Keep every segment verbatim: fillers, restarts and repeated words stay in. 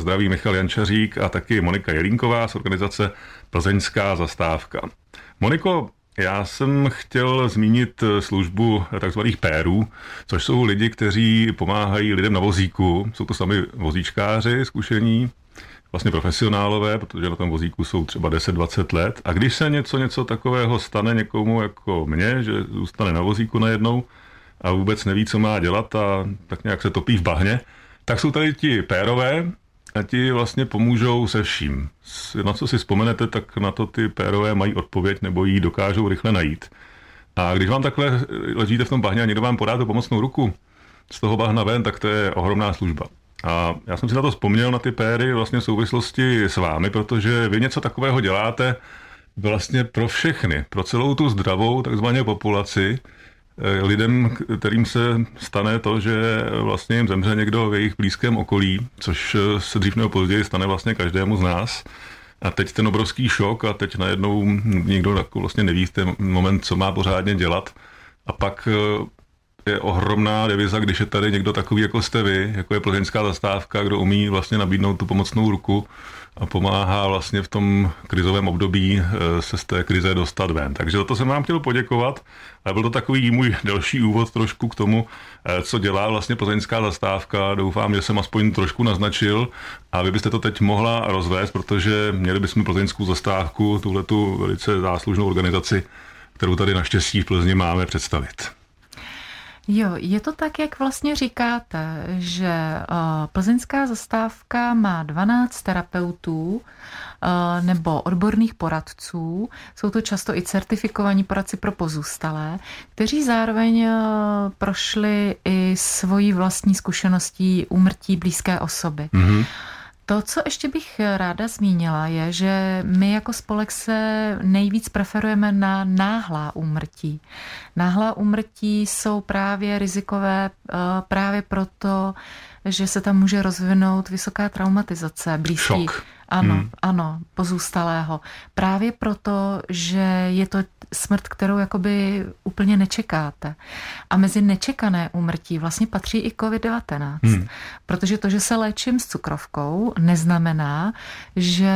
zdraví Michal Jančařík a taky Monika Jelínková z organizace Plzeňská zastávka. Moniko, já jsem chtěl zmínit službu takzvaných pérů, což jsou lidi, kteří pomáhají lidem na vozíku. Jsou to sami vozíčkáři, zkušení, vlastně profesionálové, protože na tom vozíku jsou třeba deset dvacet let. A když se něco, něco takového stane někomu jako mně, že zůstane na vozíku najednou a vůbec neví, co má dělat a tak nějak se topí v bahně, tak jsou tady ti pérové a ti vlastně pomůžou se vším. Na co si vzpomenete, tak na to ty pérové mají odpověď nebo ji dokážou rychle najít. A když vám takhle ležíte v tom bahně a někdo vám podá tu pomocnou ruku z toho bahna ven, tak to je ohromná služba. A já jsem si na to vzpomněl, na ty péry vlastně v souvislosti s vámi, protože vy něco takového děláte vlastně pro všechny, pro celou tu zdravou takzvanou populaci, lidem, kterým se stane to, že vlastně jim zemře někdo v jejich blízkém okolí, což se dřív nebo později stane vlastně každému z nás. A teď ten obrovský šok a teď najednou nikdo vlastně neví v ten moment, co má pořádně dělat. A pak je ohromná deviza, když je tady někdo takový, jako jste vy, jako je Plzeňská zastávka, kdo umí vlastně nabídnout tu pomocnou ruku a pomáhá vlastně v tom krizovém období se z té krize dostat ven. Takže za to jsem vám chtěl poděkovat. A byl to takový můj další úvod trošku k tomu, co dělá vlastně Plzeňská zastávka. Doufám, že jsem aspoň trošku naznačil a vy byste to teď mohla rozvést, protože měli bychom Plzeňskou zastávku, tuhletu velice záslužnou organizaci, kterou tady naštěstí v Plzni máme, představit. Jo, je to tak, jak vlastně říkáte, že uh, Plzeňská zastávka má dvanáct terapeutů uh, nebo odborných poradců. Jsou to často i certifikovaní poradci pro pozůstalé, kteří zároveň uh, prošli i svojí vlastní zkušeností úmrtí blízké osoby. Mm-hmm. To, co ještě bych ráda zmínila, je, že my jako spolek se nejvíc preferujeme na náhlá úmrtí. Náhlá úmrtí jsou právě rizikové právě proto, že se tam může rozvinout vysoká traumatizace blízkých. Šok. Ano, hmm. ano, pozůstalého. Právě proto, že je to smrt, kterou jakoby úplně nečekáte. A mezi nečekané úmrtí vlastně patří i covid devatenáct. Hmm. Protože to, že se léčím s cukrovkou, neznamená, že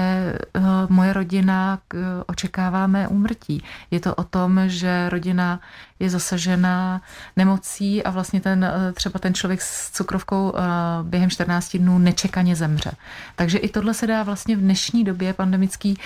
moje rodina očekává mé úmrtí. Je to o tom, že rodina je zasažená nemocí a vlastně ten, třeba ten člověk s cukrovkou během čtrnácti dnů nečekaně zemře. Takže i tohle se dá vlastně v dnešní době pandemický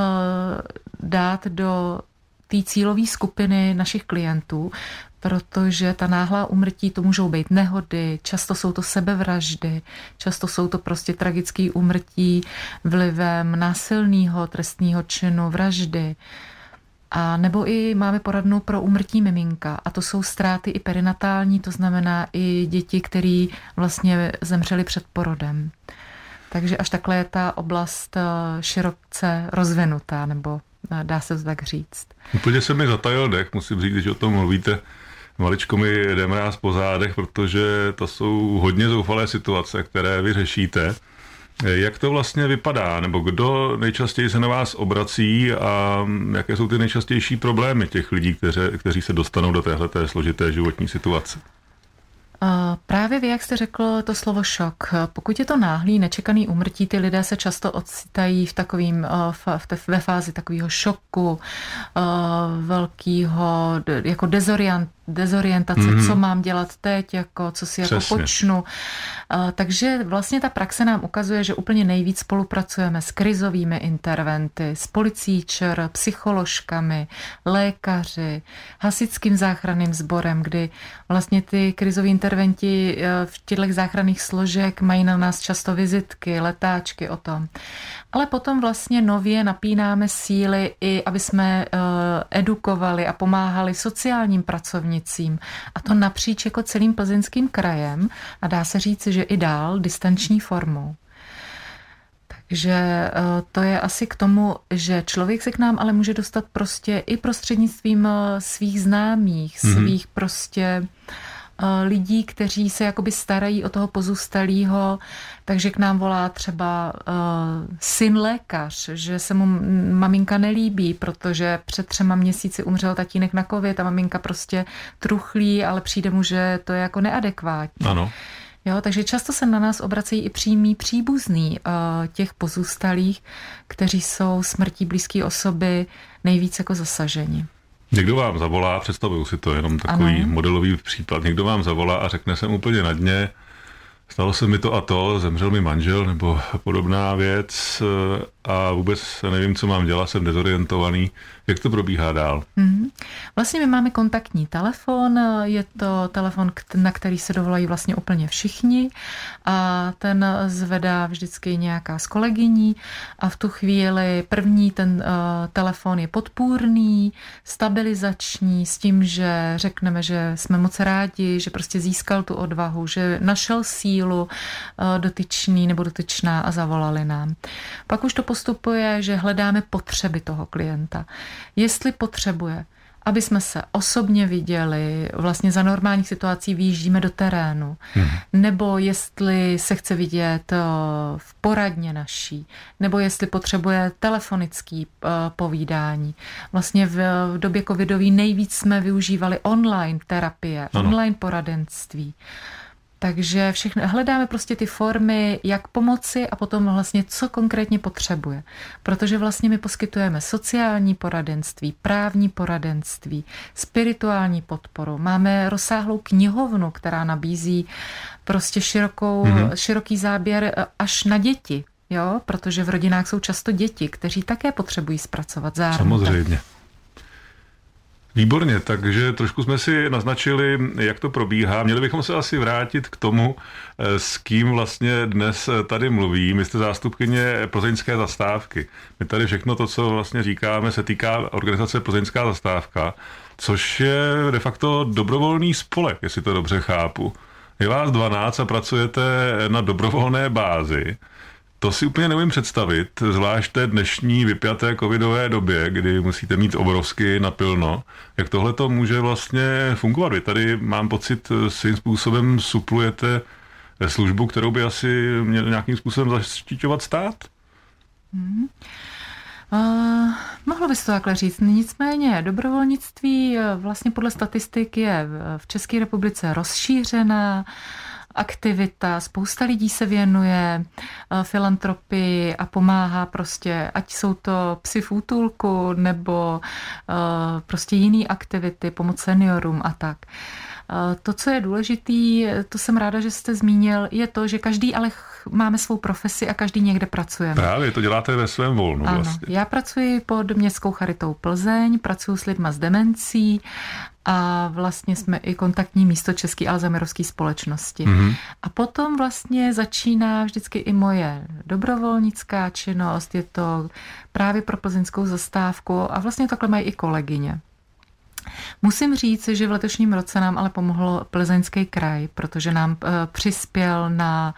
dát do té cílové skupiny našich klientů, protože ta náhlá úmrtí to můžou být nehody, často jsou to sebevraždy, často jsou to prostě tragické úmrtí vlivem násilného trestného činu, vraždy. A nebo i máme poradnu pro úmrtí miminka a to jsou ztráty i perinatální, to znamená i děti, které vlastně zemřely před porodem. Takže až takhle je ta oblast široce rozvinutá, nebo dá se to tak říct. Úplně se mi zatajil dech, musím říct, když o tom mluvíte. Maličko mi jde mráz po zádech, protože to jsou hodně zoufalé situace, které vy řešíte. Jak to vlastně vypadá, nebo kdo nejčastěji se na vás obrací a jaké jsou ty nejčastější problémy těch lidí, kteři, kteří se dostanou do téhleté složité životní situace? Právě vy, jak jste řekl to slovo šok. Pokud je to náhlý, nečekaný úmrtí, ty lidé se často ocitají v takovým, v te, ve fázi takového šoku, velkého, jako dezorient, dezorientace, mm-hmm. co mám dělat teď, jako, co si jako počnu. Takže vlastně ta praxe nám ukazuje, že úplně nejvíc spolupracujeme s krizovými interventy, s policií ČR, psycholožkami, lékaři, hasičským záchranným sborem, kdy vlastně ty krizoví interventi v těchto záchranných složek mají na nás často vizitky, letáčky o tom. Ale potom vlastně nově napínáme síly i, aby jsme edukovali a pomáhali sociálním pracovnicím. A to napříč jako celým Plzeňským krajem a dá se říct, že i dál distanční formou. Takže to je asi k tomu, že člověk se k nám ale může dostat prostě i prostřednictvím svých známých, mm-hmm. svých prostě lidí, kteří se jakoby starají o toho pozůstalého, takže k nám volá třeba uh, syn lékař, že se mu maminka nelíbí, protože před třema měsíci umřel tatínek na covid a maminka prostě truchlí, ale přijde mu, že to je jako neadekvátní. Ano. Jo, takže často se na nás obracejí i přímí příbuzní těch pozůstalých, kteří jsou smrtí blízké osoby nejvíc jako zasaženi. Někdo vám zavolá, představuju si to, jenom takový ano. modelový případ, někdo vám zavolá a řekne, jsem úplně na dně, stalo se mi to a to, zemřel mi manžel nebo podobná věc a vůbec nevím, co mám dělat, jsem dezorientovaný. Jak to probíhá dál? Mm-hmm. Vlastně my máme kontaktní telefon, je to telefon, na který se dovolají vlastně úplně všichni a ten zvedá vždycky nějaká z kolegyní a v tu chvíli první ten uh, telefon je podpůrný, stabilizační s tím, že řekneme, že jsme moc rádi, že prostě získal tu odvahu, že našel sílu uh, dotyčný nebo dotyčná a zavolali nám. Pak už to postupuje, že hledáme potřeby toho klienta. Jestli potřebuje, aby jsme se osobně viděli, vlastně za normálních situací vyjíždíme do terénu, hmm. nebo jestli se chce vidět v poradně naší, nebo jestli potřebuje telefonický povídání. Vlastně v době covidový nejvíc jsme využívali online terapie, ano. online poradenství. Takže všechno, hledáme prostě ty formy, jak pomoci a potom vlastně, co konkrétně potřebuje. Protože vlastně my poskytujeme sociální poradenství, právní poradenství, spirituální podporu. Máme rozsáhlou knihovnu, která nabízí prostě širokou, mm-hmm. široký záběr až na děti. Jo? Protože v rodinách jsou často děti, kteří také potřebují zpracovat zároveň. Samozřejmě. Výborně, takže trošku jsme si naznačili, jak to probíhá. Měli bychom se asi vrátit k tomu, s kým vlastně dnes tady mluví. Vy jste zástupkyně Plzeňské zastávky. My tady všechno to, co vlastně říkáme, se týká organizace Plzeňská zastávka, což je de facto dobrovolný spolek, jestli to dobře chápu. Je vás dvanáct a pracujete na dobrovolné bázi. To si úplně neumím představit, zvlášť té dnešní vypjaté covidové době, kdy musíte mít obrovsky napilno. Jak tohle to může vlastně fungovat? Vy tady, mám pocit, svým způsobem suplujete službu, kterou by asi měl nějakým způsobem zaštiťovat stát? Hmm. Uh, mohlo by se to takhle říct. Nicméně dobrovolnictví vlastně podle statistik je v České republice rozšířená aktivita, spousta lidí se věnuje uh, filantropii a pomáhá prostě, ať jsou to psi v útulku nebo uh, prostě jiný aktivity, pomoc seniorům a tak. Uh, to, co je důležitý, to jsem ráda, že jste zmínil, je to, že každý ale máme svou profesi a každý někde pracujeme. Právě, to děláte ve svém volnu ano, vlastně. Já pracuji pod Městskou charitou Plzeň, pracuji s lidma s demencí a vlastně jsme i kontaktní místo České alzheimerovské společnosti. Mm-hmm. A potom vlastně začíná vždycky i moje dobrovolnická činnost, je to právě pro Plzeňskou zastávku a vlastně takhle mají i kolegyně. Musím říct, že v letošním roce nám ale pomohl Plzeňský kraj, protože nám uh, přispěl na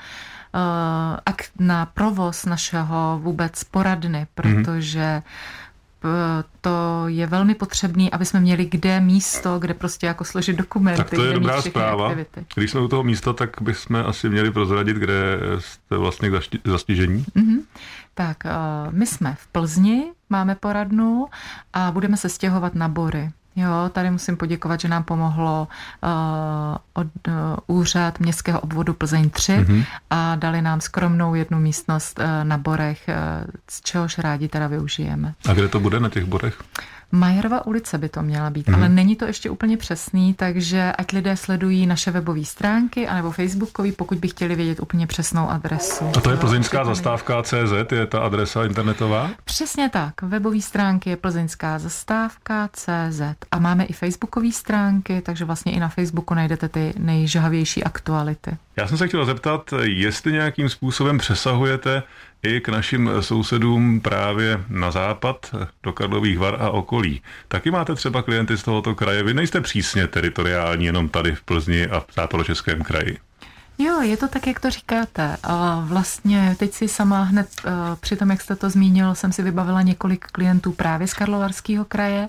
uh, na provoz našeho vůbec poradny, protože mm-hmm. to je velmi potřebný, aby jsme měli kde místo, kde prostě jako složit dokumenty. Tak to je dobrá zpráva. Aktivity. Když jsme u toho místa, tak bychom asi měli prozradit, kde jste vlastně k zastižení. Mm-hmm. Tak my jsme v Plzni, máme poradnu a budeme se stěhovat na Bory. Jo, tady musím poděkovat, že nám pomohlo uh, od, uh, úřad městského obvodu Plzeň tři mm-hmm. a dali nám skromnou jednu místnost uh, na Borech, uh, z čehož rádi teda využijeme. A kde to bude na těch Borech? Majerova ulice by to měla být, mm-hmm. ale není to ještě úplně přesný, takže ať lidé sledují naše webové stránky anebo facebookový, pokud by chtěli vědět úplně přesnou adresu. A to je plzeňská zastávka C Z, je ta adresa internetová? Přesně tak, webové stránky je plzeňská zastávka C Z a máme i facebookové stránky, takže vlastně i na Facebooku najdete ty nejžhavější aktuality. Já jsem se chtěla zeptat, jestli nějakým způsobem přesahujete i k našim sousedům právě na západ, do Karlových Var a okolí. Taky máte třeba klienty z tohoto kraje? Vy nejste přísně teritoriální jenom tady v Plzni a v Západočeském kraji. Jo, je to tak, jak to říkáte. A vlastně teď si sama hned při tom, jak jste to zmínil, jsem si vybavila několik klientů právě z Karlovarského kraje.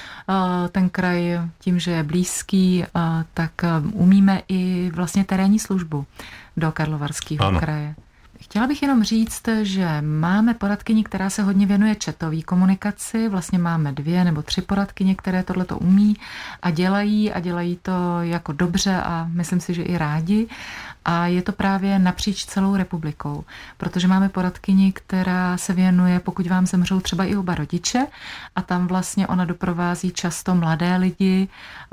Ten kraj tím, že je blízký, tak umíme i vlastně terénní službu do Karlovarského ano. kraje. Chtěla bych jenom říct, že máme poradkyni, která se hodně věnuje chatové komunikaci. Vlastně máme dvě nebo tři poradkyně, které tohleto umí a dělají a dělají to jako dobře a myslím si, že i rádi. A je to právě napříč celou republikou, protože máme poradkyni, která se věnuje, pokud vám zemřou třeba i oba rodiče, a tam vlastně ona doprovází často mladé lidi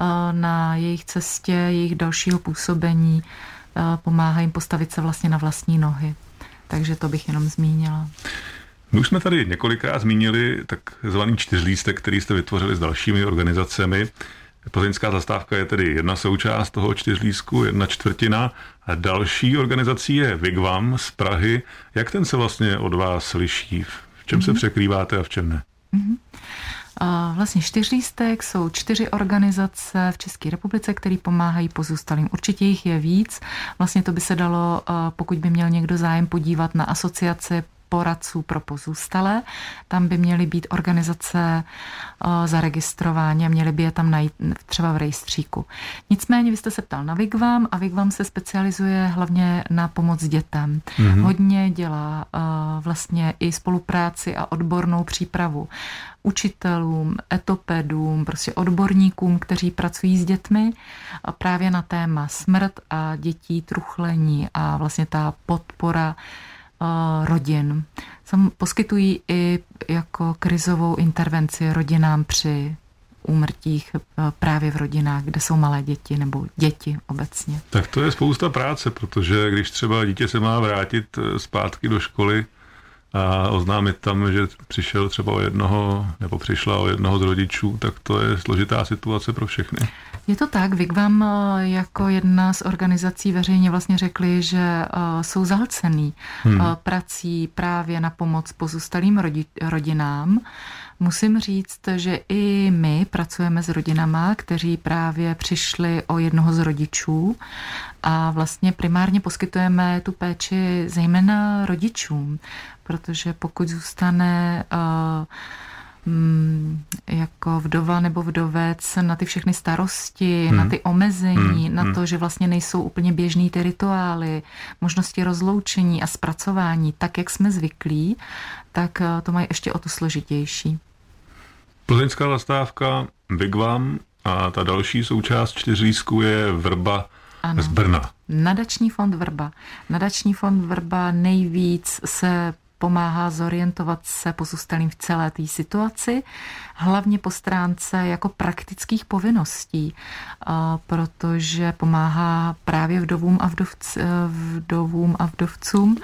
na jejich cestě, jejich dalšího působení, pomáhá jim postavit se vlastně na vlastní nohy. Takže to bych jenom zmínila. My už jsme tady několikrát zmínili takzvaný čtyřlístek, který jste vytvořili s dalšími organizacemi. Plzeňská zastávka je tedy jedna součást toho čtyřlístku, jedna čtvrtina. A další organizací je Wigwam z Prahy. Jak ten se vlastně od vás liší? V čem mm-hmm. se překrýváte a v čem ne? Mm-hmm. Vlastně čtyřlístek jsou čtyři organizace v České republice, které pomáhají pozůstalým. Určitě jich je víc. Vlastně to by se dalo, pokud by měl někdo zájem, podívat na asociaci poradců pro pozůstalé. Tam by měly být organizace zaregistrovány a měly by je tam najít třeba v rejstříku. Nicméně vy jste se ptal na Wigwam a Wigwam se specializuje hlavně na pomoc dětem. Mm-hmm. Hodně dělá vlastně i spolupráci a odbornou přípravu učitelům, etopedům, prostě odborníkům, kteří pracují s dětmi právě na téma smrt a dětí, truchlení a vlastně ta podpora rodin. Sam poskytují i jako krizovou intervenci rodinám při úmrtích právě v rodinách, kde jsou malé děti nebo děti obecně. Tak to je spousta práce, protože když třeba dítě se má vrátit zpátky do školy a oznámit tam, že přišel třeba o jednoho nebo přišla o jednoho z rodičů, tak to je složitá situace pro všechny. Je to tak, Wigwam jako jedna z organizací veřejně vlastně řekli, že jsou zahlcený hmm. prací právě na pomoc pozůstalým rodinám. Musím říct, že i my pracujeme s rodinama, kteří právě přišli o jednoho z rodičů a vlastně primárně poskytujeme tu péči zejména rodičům, protože pokud zůstane uh, jako vdova nebo vdovec na ty všechny starosti, hmm. na ty omezení, hmm. na to, že vlastně nejsou úplně běžný ty rituály, možnosti rozloučení a zpracování, tak, jak jsme zvyklí, tak to mají ještě o to složitější. Plzeňská zastávka, Wigwam a ta další součást čtyřlístku je Vrba ano. z Brna. Nadační fond Vrba. Nadační fond Vrba nejvíc se pomáhá zorientovat se pozůstalým v celé té situaci, hlavně po stránce jako praktických povinností, protože pomáhá právě vdovům a, vdovc, vdovům a vdovcům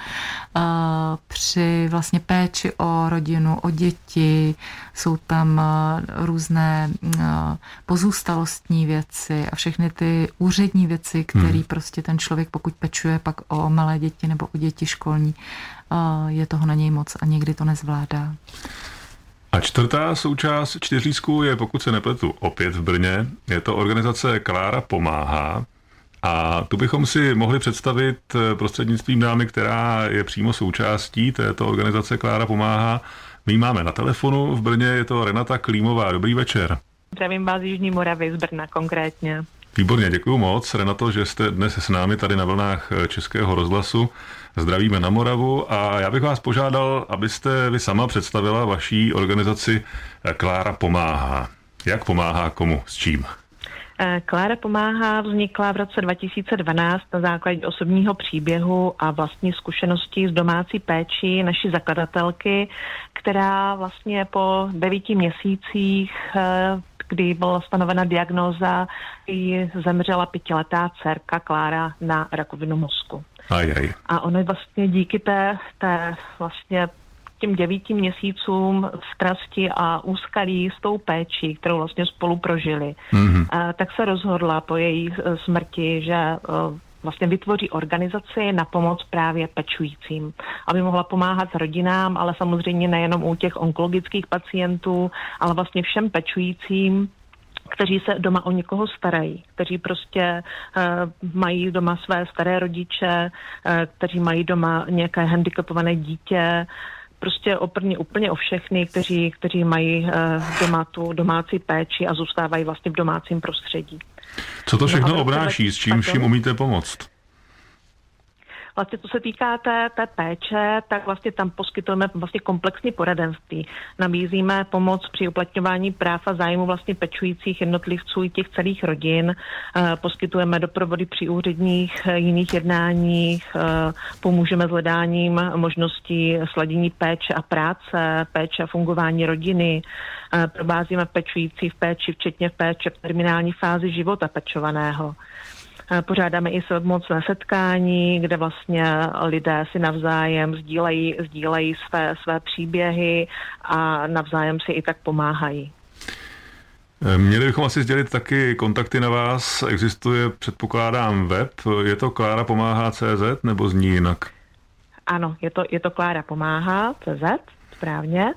při vlastně péči o rodinu, o děti, jsou tam různé pozůstalostní věci a všechny ty úřední věci, které hmm. prostě ten člověk, pokud pečuje pak o malé děti nebo o děti školní, je toho na něj moc a někdy to nezvládá. A čtvrtá součást čtyřlístku je, pokud se nepletu, opět v Brně. Je to organizace Klára pomáhá. A tu bychom si mohli představit prostřednictvím dámy, která je přímo součástí této organizace Klára pomáhá. My ji máme na telefonu v Brně, je to Renata Klímová. Dobrý večer. Zdravím vás z Jižní Moravy, z Brna konkrétně. Výborně, děkuju moc, Renato, že jste dnes s námi tady na vlnách Českého rozhlasu. Zdravíme na Moravu a já bych vás požádal, abyste vy sama představila vaší organizaci Klára pomáhá. Jak pomáhá komu, s čím? Klára pomáhá vznikla v roce dva tisíce dvanáct na základě osobního příběhu a vlastní zkušeností s domácí péčí naší zakladatelky, která vlastně po devíti měsících, kdy byla stanovena diagnóza, jí zemřela pětiletá dcerka Klára na rakovinu mozku. Aj, aj. A ono vlastně díky té, té vlastně těm devíti měsícům strasti a úskalí s tou péčí, kterou vlastně spolu prožili, mm-hmm. a, tak se rozhodla po její smrti, že a, vlastně vytvoří organizaci na pomoc právě pečujícím, aby mohla pomáhat rodinám, ale samozřejmě nejenom u těch onkologických pacientů, ale vlastně všem pečujícím, kteří se doma o někoho starají, kteří prostě uh, mají doma své staré rodiče, uh, kteří mají doma nějaké handicapované dítě, prostě oprně úplně o všechny, kteří, kteří mají uh, doma tu domácí péči a zůstávají vlastně v domácím prostředí. Co to všechno no obnáší, s čím vším umíte pomoct? vlastně co se týká té, té péče, tak vlastně tam poskytujeme vlastně komplexní poradenství. Nabízíme pomoc při uplatňování práv a zájmu vlastně pečujících jednotlivců i těch celých rodin. Poskytujeme doprovody při úředních jiných jednáních, pomůžeme s hledáním možností sladění péče a práce, péče a fungování rodiny. Provázíme pečující v péči, včetně v péče v terminální fázi života pečovaného. Pořádáme i svobodné setkání, kde vlastně lidé si navzájem sdílejí, sdílejí své, své příběhy a navzájem si i tak pomáhají. Měli bychom asi sdělit taky kontakty na vás. Existuje, předpokládám, web. Je to Klára pomáhá tečka cé zet nebo zní jinak? Ano, je to, je to Klára pomáhá tečka cé zet, správně.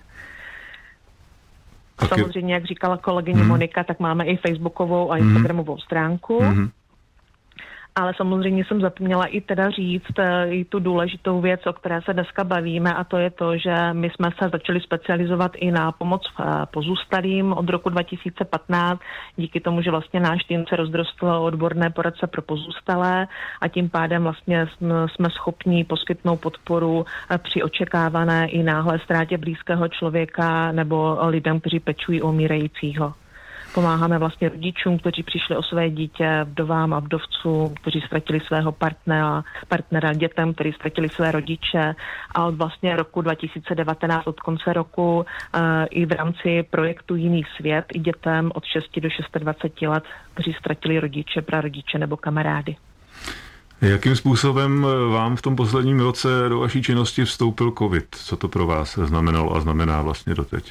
Tak samozřejmě, jak říkala kolegyně hmm. Monika, tak máme i facebookovou a instagramovou hmm. stránku. Hmm. Ale samozřejmě jsem zapomněla i teda říct i tu důležitou věc, o které se dneska bavíme, a to je to, že my jsme se začali specializovat i na pomoc pozůstalým od roku dva tisíce patnáct, díky tomu, že vlastně náš tým se rozrostl odborné poradce pro pozůstalé a tím pádem vlastně jsme schopni poskytnout podporu při očekávané i náhlé ztrátě blízkého člověka nebo lidem, kteří pečují o umírajícího. Pomáháme vlastně rodičům, kteří přišli o své dítě, vdovám a vdovcům, kteří ztratili svého partnera, partnera dětem, kteří ztratili své rodiče, a od vlastně roku dva tisíce devatenáct, od konce roku, uh, i v rámci projektu Jiný svět i dětem od šesti do dvaceti šesti let, kteří ztratili rodiče, prarodiče nebo kamarády. Jakým způsobem vám v tom posledním roce do vaší činnosti vstoupil covid? Co to pro vás znamenalo a znamená vlastně doteď?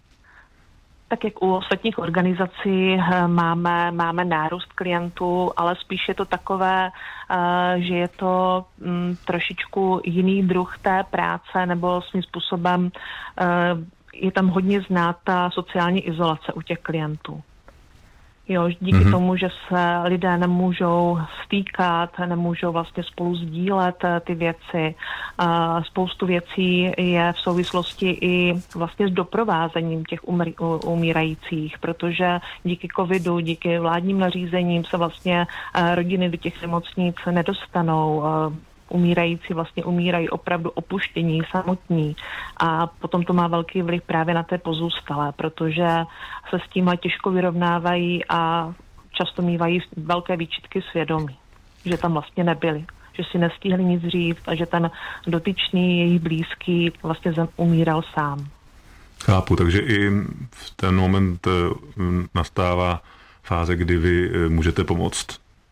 Tak jak u ostatních organizací máme, máme nárůst klientů, ale spíš je to takové, že je to trošičku jiný druh té práce, nebo svým způsobem je tam hodně znát ta sociální izolace u těch klientů. Jo, díky mm-hmm. tomu, že se lidé nemůžou stýkat, nemůžou vlastně spolu sdílet ty věci. Uh, spoustu věcí je v souvislosti i vlastně s doprovázením těch umr- umírajících, protože díky covidu, díky vládním nařízením se vlastně uh, rodiny do těch nemocnic nedostanou. Uh, umírající vlastně umírají opravdu opuštění, samotní, a potom to má velký vliv právě na té pozůstalé, protože se s tímhle těžko vyrovnávají a často mívají velké výčitky svědomí, že tam vlastně nebyli, že si nestihli nic říct a že ten dotyčný, jejich blízký vlastně umíral sám. Chápu, takže i v ten moment nastává fáze, kdy vy můžete pomoct.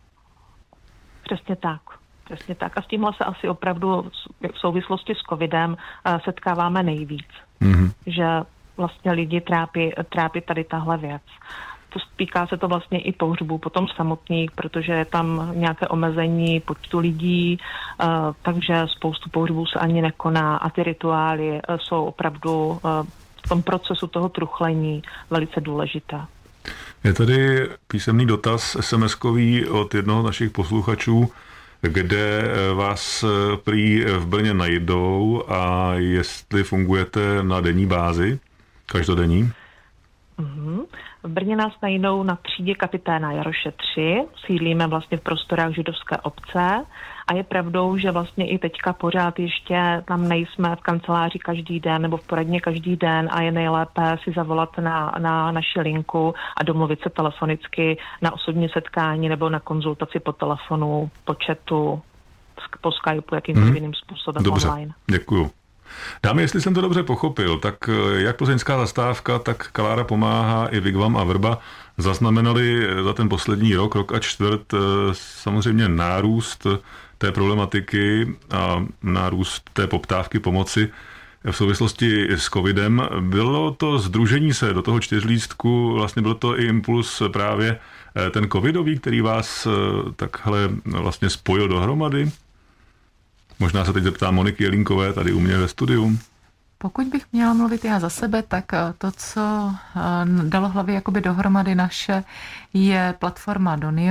Přesně tak. Přesně tak. A s tímhle se asi opravdu v souvislosti s covidem setkáváme nejvíc. Mm-hmm. Že vlastně lidi trápí, trápí tady tahle věc. To týká se to vlastně i pohřbů potom samotných, protože je tam nějaké omezení počtu lidí, takže spoustu pohřbů se ani nekoná a ty rituály jsou opravdu v tom procesu toho truchlení velice důležité. Je tady písemný dotaz es em eskový od jednoho z našich posluchačů, kde vás prý v Brně najdou a jestli fungujete na denní bázi, každodenní? Mm-hmm. V Brně nás najdou na třídě kapiténa Jaroše tři, sídlíme vlastně v prostorách židovské obce a je pravdou, že vlastně i teďka pořád ještě tam nejsme v kanceláři každý den nebo v poradně každý den a je nejlépe si zavolat na, na naši linku a domluvit se telefonicky na osobní setkání nebo na konzultaci po telefonu, po chatu, po Skypeu, jakýmkoliv hmm. jiným způsobem Dobře, online. Děkuju. Dámy, jestli jsem to dobře pochopil, tak jak plzeňská zastávka, tak Klára pomáhá i Vigvam a Vrba zaznamenali za ten poslední rok, rok a čtvrt samozřejmě nárůst té problematiky a nárůst té poptávky pomoci v souvislosti s covidem. Bylo to sdružení se do toho čtyřlístku, vlastně byl to i impuls právě ten covidový, který vás takhle vlastně spojil dohromady? Možná se teď zeptám Moniky Jelínkové tady u mě ve studiu. Pokud bych měla mluvit já za sebe, tak to, co dalo hlavy jakoby dohromady naše, je platforma Donio,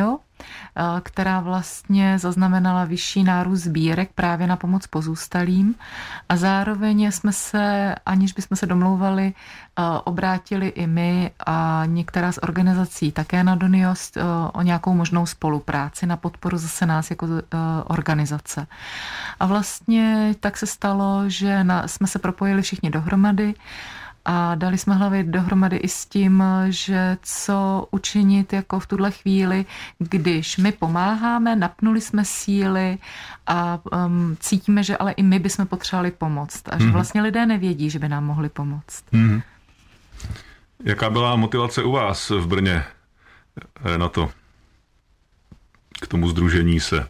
která vlastně zaznamenala vyšší nárůst sbírek právě na pomoc pozůstalým a zároveň jsme se, aniž bychom se domlouvali, obrátili i my a některá z organizací také na Doniost o nějakou možnou spolupráci na podporu zase nás jako organizace. A vlastně tak se stalo, že na, jsme se propojili všichni dohromady a dali jsme hlavy dohromady i s tím, že co učinit jako v tuhle chvíli, když my pomáháme, napnuli jsme síly a um, cítíme, že ale i my bychom potřebovali pomoct a že vlastně lidé nevědí, že by nám mohli pomoct. Mm-hmm. Jaká byla motivace u vás v Brně na to, k tomu sdružení se?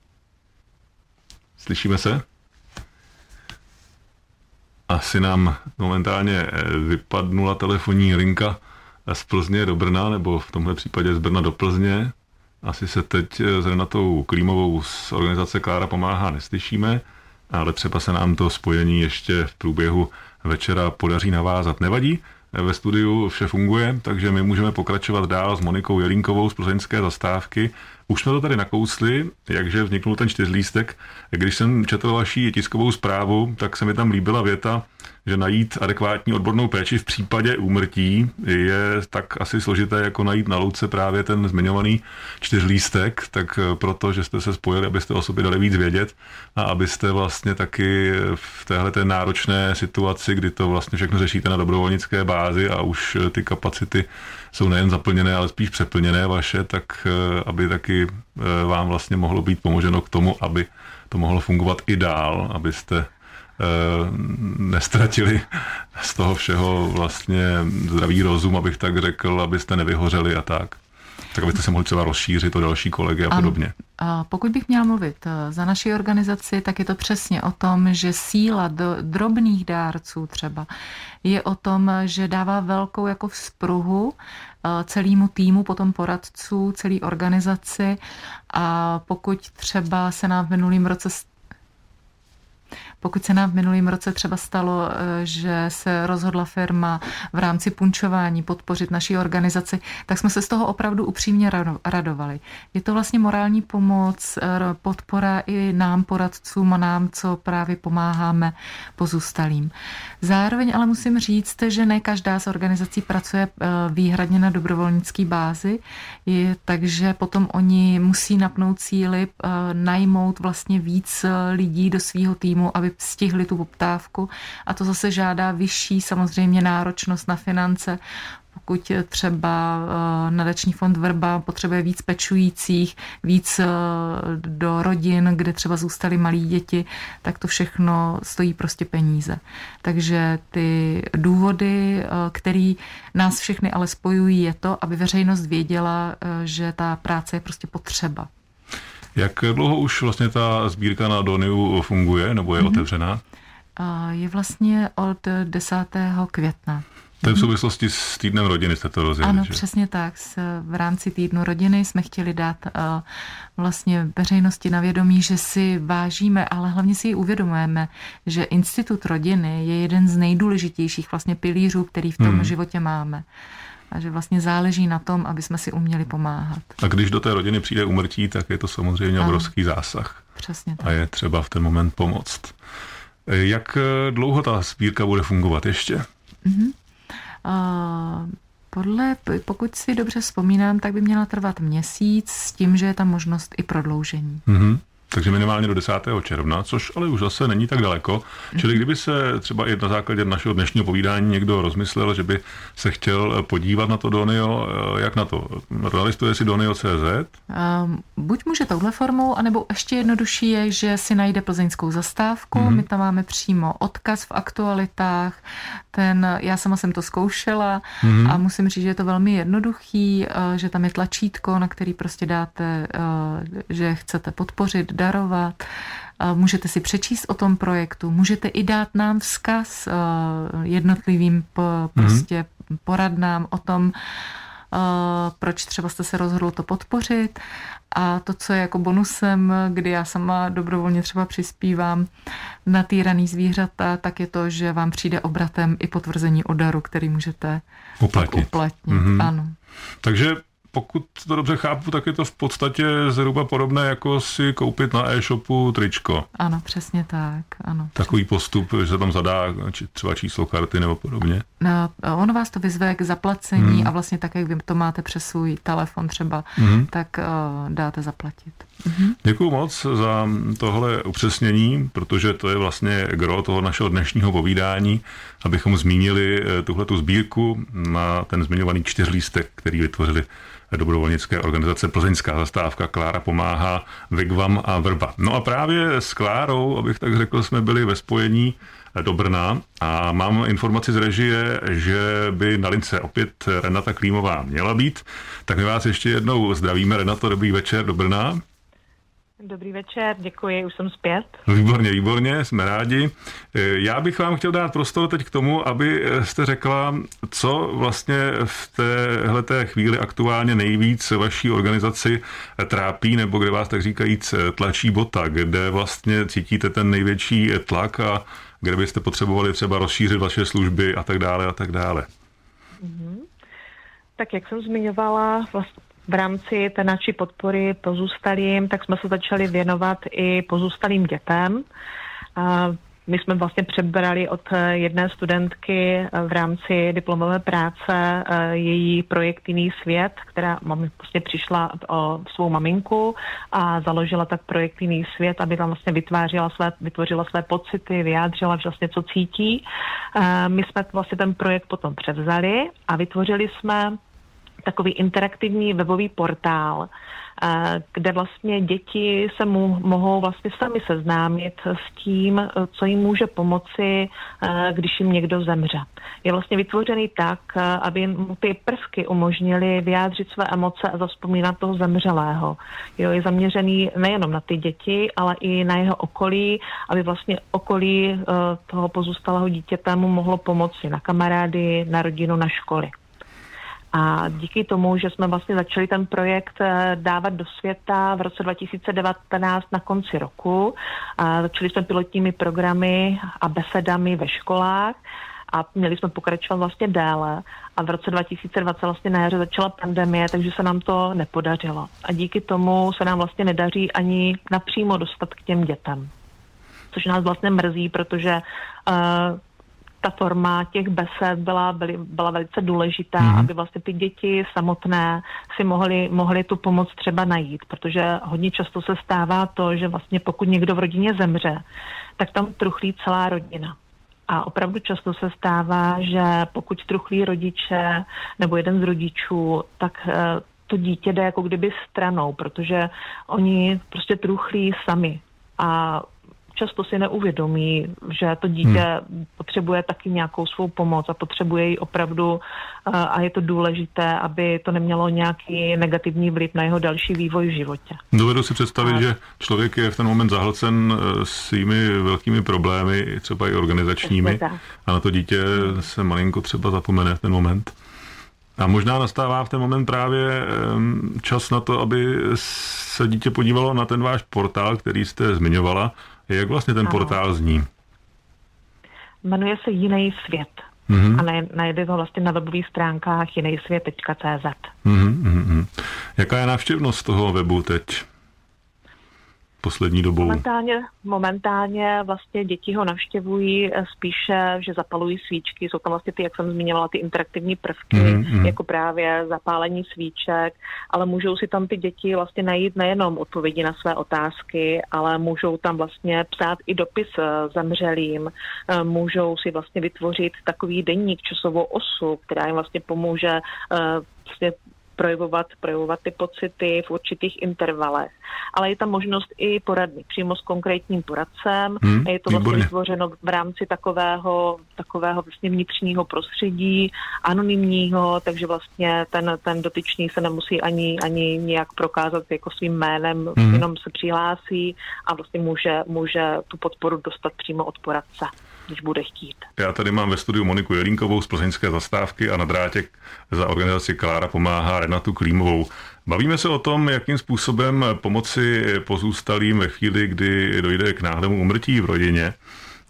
Slyšíme se? Asi nám momentálně vypadnula telefonní linka z Plzně do Brna, nebo v tomhle případě z Brna do Plzně. Asi se teď s Renatou Klímovou z organizace Klára pomáhá neslyšíme, ale třeba se nám to spojení ještě v průběhu večera podaří navázat. Nevadí, ve studiu vše funguje, takže my můžeme pokračovat dál s Monikou Jelínkovou z plzeňské zastávky. Už jsme to tady nakousli, jakže vzniknul ten čtyřlístek. Když jsem četl vaši tiskovou zprávu, tak se mi tam líbila věta, že najít adekvátní odbornou péči v případě úmrtí je tak asi složité, jako najít na louce právě ten zmiňovaný čtyřlístek, tak proto, že jste se spojili, abyste o sobě dali víc vědět a abyste vlastně taky v téhleté náročné situaci, kdy to vlastně všechno řešíte na dobrovolnické bázi a už ty kapacity jsou nejen zaplněné, ale spíš přeplněné vaše, tak aby taky vám vlastně mohlo být pomoženo k tomu, aby to mohlo fungovat i dál, abyste nestratili z toho všeho vlastně zdravý rozum, abych tak řekl, abyste nevyhořeli a tak. Tak abyste se mohli třeba rozšířit o další kolegy a ano. podobně. A pokud bych měla mluvit za naši organizaci, tak je to přesně o tom, že síla do drobných dárců třeba je o tom, že dává velkou jako vzpruhu celému týmu, potom poradců, celé organizaci a pokud třeba se nám v minulým roce Pokud se nám v minulém roce třeba stalo, že se rozhodla firma v rámci punčování podpořit naší organizaci, tak jsme se z toho opravdu upřímně radovali. Je to vlastně morální pomoc, podpora i nám poradcům a nám, co právě pomáháme pozůstalým. Zároveň ale musím říct, že ne každá z organizací pracuje výhradně na dobrovolnické bázi, je, takže potom oni musí napnout síly, najmout vlastně víc lidí do svého týmu, aby stihli tu poptávku a to zase žádá vyšší samozřejmě náročnost na finance. Pokud třeba nadační fond Vrba potřebuje víc pečujících, víc do rodin, kde třeba zůstaly malí děti, tak to všechno stojí prostě peníze. Takže ty důvody, které nás všechny ale spojují, je to, aby veřejnost věděla, že ta práce je prostě potřeba. Jak dlouho už vlastně ta sbírka na Doniu funguje, nebo je mm-hmm. otevřená? Je vlastně od desátého května. To je v souvislosti s týdnem rodiny jste to rozjeli, Ano, že? přesně tak. V rámci týdnu rodiny jsme chtěli dát vlastně veřejnosti na vědomí, že si vážíme, ale hlavně si ji uvědomujeme, že institut rodiny je jeden z nejdůležitějších vlastně pilířů, který v tom hmm. životě máme. A že vlastně záleží na tom, aby jsme si uměli pomáhat. A když do té rodiny přijde úmrtí, tak je to samozřejmě ano. obrovský zásah. Přesně tak. A je třeba v ten moment pomoct. Jak dlouho ta sbírka bude fungovat ještě? Mm-hmm. Uh, podle, pokud si dobře vzpomínám, tak by měla trvat měsíc s tím, že je tam možnost i prodloužení. Mm-hmm. Takže minimálně do desátého června, což ale už zase není tak daleko. Čili kdyby se třeba i na základě našeho dnešního povídání někdo rozmyslel, že by se chtěl podívat na to Donio, jak na to? Nalistuje si donio tečka cé zet? Um, buď může touhle formou, anebo ještě jednodušší je, že si najde plzeňskou zastávku. Mm-hmm. My tam máme přímo odkaz v aktualitách. Ten, já sama jsem to zkoušela mm-hmm. a musím říct, že je to velmi jednoduchý, že tam je tlačítko, na který prostě dáte, že chcete podpořit, darovat. Můžete si přečíst o tom projektu, můžete i dát nám vzkaz jednotlivým prostě poradnám o tom, proč třeba jste se rozhodl to podpořit. A to, co je jako bonusem, kdy já sama dobrovolně třeba přispívám na týraný zvířata, tak je to, že vám přijde obratem i potvrzení o daru, který můžete uplatnit. uplatnit. Mm-hmm. Ano. Takže pokud to dobře chápu, tak je to v podstatě zhruba podobné, jako si koupit na e-shopu tričko. Ano, přesně tak. Ano, Takový přesně. postup, že se tam zadá či třeba číslo karty nebo podobně. No, ono vás to vyzve k zaplacení hmm. a vlastně tak, jak vy to máte přes svůj telefon třeba, hmm. tak uh, dáte zaplatit. Hmm. Děkuju moc za tohle upřesnění, protože to je vlastně gro toho našeho dnešního povídání, abychom zmínili tuhletu sbírku na ten zmiňovaný čtyřlístek, který vytvořili dobrovolnické organizace Plzeňská zastávka, Klára pomáhá, Vigvam a Vrba. No a právě s Klárou, abych tak řekl, jsme byli ve spojení do Brna a mám informaci z režie, že by na lince opět Renata Klímová měla být. Tak my vás ještě jednou zdravíme. Renato, dobrý večer do Brna. Dobrý večer, děkuji, už jsem zpět. Výborně, výborně, jsme rádi. Já bych vám chtěl dát prostor teď k tomu, aby jste řekla, co vlastně v téhleté chvíli aktuálně nejvíc vaší organizaci trápí, nebo kde vás tak říkajíc tlačí bota, kde vlastně cítíte ten největší tlak a kde byste potřebovali třeba rozšířit vaše služby a tak dále a tak dále. Mm-hmm. Tak jak jsem zmiňovala, vlastně v rámci té naší podpory pozůstalým, tak jsme se začali věnovat i pozůstalým dětem. My jsme vlastně přebrali od jedné studentky v rámci diplomové práce její projekt Jiný svět, která vlastně přišla o svou maminku a založila tak projekt Jiný svět, aby tam vlastně vytvářela své, vytvořila své pocity, vyjádřila vlastně, co cítí. My jsme vlastně ten projekt potom převzali a vytvořili jsme takový interaktivní webový portál, kde vlastně děti se mu mohou vlastně sami seznámit s tím, co jim může pomoci, když jim někdo zemře. Je vlastně vytvořený tak, aby mu ty prvky umožnily vyjádřit své emoce a zavzpomínat toho zemřelého. Jo, je zaměřený nejenom na ty děti, ale i na jeho okolí, aby vlastně okolí toho pozůstalého dítěte mu mohlo pomoci na kamarády, na rodinu, na školy. A díky tomu, že jsme vlastně začali ten projekt dávat do světa v roce dva tisíce devatenáct na konci roku, a začali jsme pilotními programy a besedami ve školách a měli jsme pokračovat vlastně déle. A v roce dva tisíce dvacet vlastně na jaře začala pandemie, takže se nám to nepodařilo. A díky tomu se nám vlastně nedaří ani napřímo dostat k těm dětem. Což nás vlastně mrzí, protože uh, ta forma těch besed byla, byly, byla velice důležitá, mm. aby vlastně ty děti samotné si mohly, mohly tu pomoc třeba najít, protože hodně často se stává to, že vlastně pokud někdo v rodině zemře, tak tam truchlí celá rodina. A opravdu často se stává, že pokud truchlí rodiče nebo jeden z rodičů, tak to dítě jde jako kdyby stranou, protože oni prostě truchlí sami a často si neuvědomí, že to dítě hmm. potřebuje taky nějakou svou pomoc a potřebuje ji opravdu a je to důležité, aby to nemělo nějaký negativní vliv na jeho další vývoj v životě. Dovedu si představit, a... že člověk je v ten moment zahlcen svými velkými problémy, třeba i organizačními, a na to dítě se malinko třeba zapomene v ten moment. A možná nastává v ten moment právě čas na to, aby se dítě podívalo na ten váš portál, který jste zmiňovala. Jak vlastně ten ano. portál zní? Jmenuje se Jiný svět. Mm-hmm. A najde ho vlastně na webových stránkách jiný svět tečka cé zet. Mm-hmm, mm-hmm. Jaká je návštěvnost toho webu teď? Poslední dobou? Momentálně, momentálně vlastně děti ho navštěvují spíše, že zapalují svíčky. Jsou tam vlastně ty, jak jsem zmiňovala, ty interaktivní prvky, mm-hmm. jako právě zapálení svíček, ale můžou si tam ty děti vlastně najít nejenom odpovědi na své otázky, ale můžou tam vlastně psát i dopis zemřelým, můžou si vlastně vytvořit takový deník, časovou osu, která jim vlastně pomůže vlastně projevovat, projevovat ty pocity v určitých intervalech. Ale je tam možnost i poradny přímo s konkrétním poradcem. Hmm, je to vlastně vytvořeno v rámci takového, takového vlastně vnitřního prostředí, anonymního, takže vlastně ten, ten dotyčný se nemusí ani, ani nějak prokázat jako svým jménem, hmm. jenom se přihlásí a vlastně může, může tu podporu dostat přímo od poradce, když bude chtít. Já tady mám ve studiu Moniku Jelínkovou z Plzeňské zastávky a na drátě za organizaci Klára pomáhá Renatu Klímovou. Bavíme se o tom, jakým způsobem pomoci pozůstalým ve chvíli, kdy dojde k náhlému úmrtí v rodině.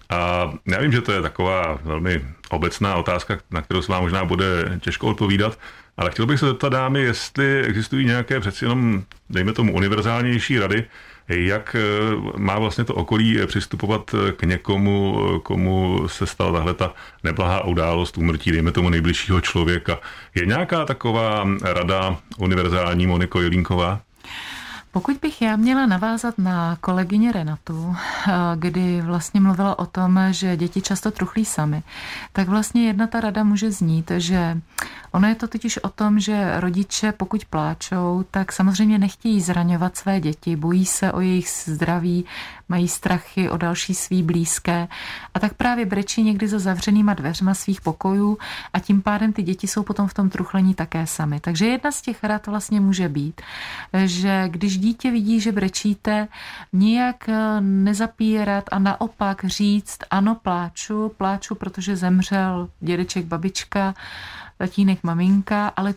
A já vím, že to je taková velmi obecná otázka, na kterou se vám možná bude těžko odpovídat, ale chtěl bych se zeptat dámy, jestli existují nějaké přeci jenom, dejme tomu, univerzálnější rady, jak má vlastně to okolí přistupovat k někomu, komu se stala tahle ta neblahá událost úmrtí, dejme tomu nejbližšího člověka. Je nějaká taková rada univerzální, Moniko Jelínková? Pokud bych já měla navázat na kolegyně Renatu, kdy vlastně mluvila o tom, že děti často truchlí sami, tak vlastně jedna ta rada může znít, že ono je to totiž o tom, že rodiče, pokud pláčou, tak samozřejmě nechtějí zraňovat své děti, bojí se o jejich zdraví, mají strachy o další svý blízké a tak právě brečí někdy za zavřenýma dveřma svých pokojů a tím pádem ty děti jsou potom v tom truchlení také sami. Takže jedna z těch rad vlastně může být, že když dítě vidí, že brečíte, nijak nezapírat a naopak říct, ano, pláču, pláču, protože zemřel dědeček, babička, tatínek, maminka, ale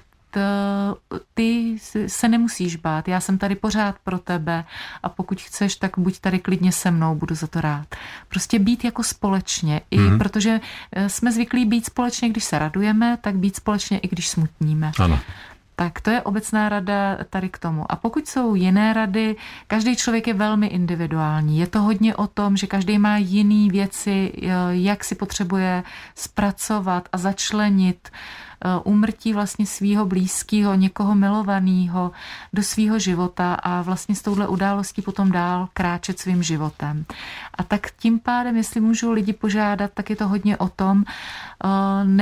ty se nemusíš bát, já jsem tady pořád pro tebe a pokud chceš, tak buď tady klidně se mnou, budu za to rád. Prostě být jako společně, i mm-hmm. protože jsme zvyklí být společně, když se radujeme, tak být společně, i když smutníme. Ano. Tak to je obecná rada tady k tomu. A pokud jsou jiné rady, každý člověk je velmi individuální. Je to hodně o tom, že každý má jiný věci, jak si potřebuje zpracovat a začlenit úmrtí vlastně svýho blízkého, někoho milovaného do svýho života a vlastně s touhle událostí potom dál kráčet svým životem. A tak tím pádem, jestli můžu lidi požádat, tak je to hodně o tom ne,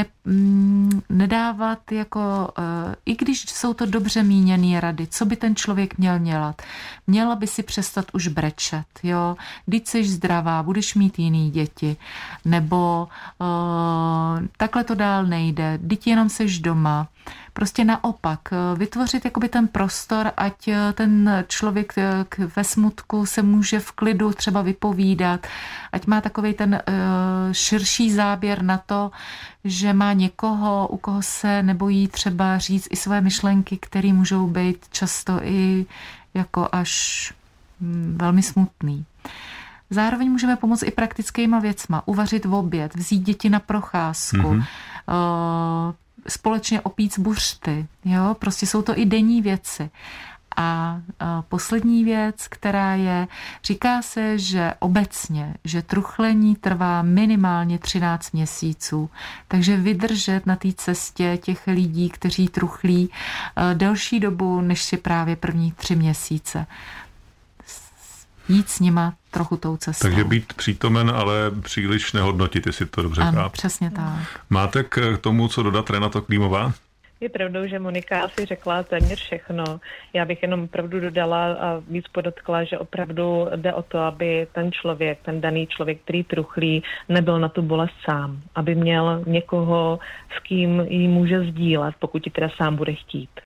nedávat jako, i když jsou to dobře míněné rady, co by ten člověk měl dělat. Měla by si přestat už brečet, jo, když jsi zdravá, budeš mít jiný děti, nebo uh, takhle to dál nejde, teď jenom seš doma. Prostě naopak, vytvořit jakoby ten prostor, ať ten člověk ve smutku se může v klidu třeba vypovídat, ať má takovej ten uh, širší záběr na to, že má někoho, u koho se nebojí třeba říct i své myšlenky, které můžou být často i jako až hm, velmi smutný. Zároveň můžeme pomoct i praktickýma věcma. Uvařit v oběd, vzít děti na procházku, mm-hmm. uh, společně opít buřty. Jo? Prostě jsou to i denní věci. A uh, poslední věc, která je, říká se, že obecně, že truchlení trvá minimálně třináct měsíců. Takže vydržet na té cestě těch lidí, kteří truchlí uh, delší dobu, než si právě první tři měsíce. Jít s nima trochu tou cestou. Takže být přítomen, ale příliš nehodnotit, jestli to dobře chápu. Ano, přesně tak. Máte k tomu, co dodat, Renato Klímová? Je pravdou, že Monika asi řekla téměř všechno. Já bych jenom opravdu dodala a víc podotkla, že opravdu jde o to, aby ten člověk, ten daný člověk, který truchlí, nebyl na tu bolest sám. Aby měl někoho, s kým ji může sdílet, pokud ji teda sám bude chtít.